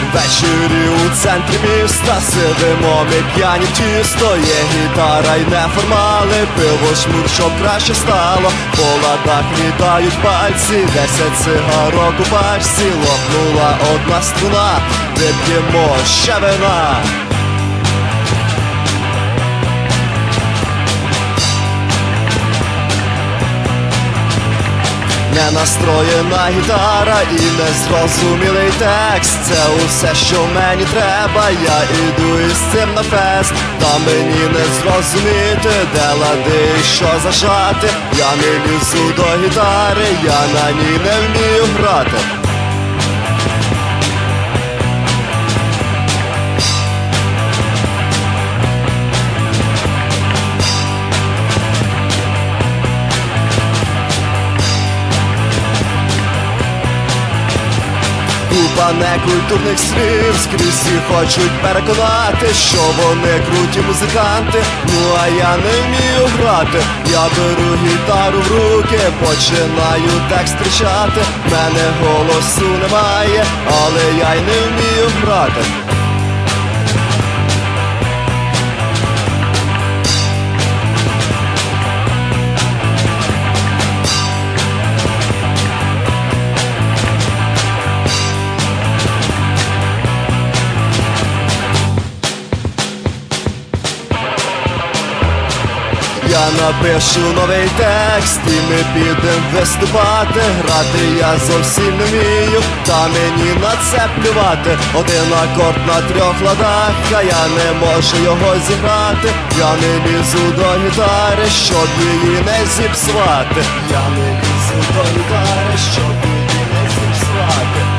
Ввечері у центрі міста сидимо ми п'яні в тісто. Є гітара й неформали, пиво шмур, щоб краще стало. По ладах літають пальці, 10 цигарок у пачці. Лопнула одна струна, вип'ємо ще вина. Ненастроєна гітара і незрозумілий текст. Це усе, що мені треба, я іду із цим на фест. Та мені не зрозуміти, де лади і що зажати. Я не лізу до гітари, я на ній не вмію грати. Купа некультурних слів, скрізь всі хочуть переконати, що вони круті музиканти, ну а я не вмію грати. Я беру гітару в руки, починаю текст кричати. Мене голосу немає, але я й не вмію грати. Я напишу новий текст і ми підем виступати. Грати я зовсім не вмію, та мені на це плювати. Один акорд на 3 ладах, а я не можу його зіграти. Я не лізу до гітари, щоб її не зіпсувати. Я не лізу до гітари, щоб її не зіпсувати.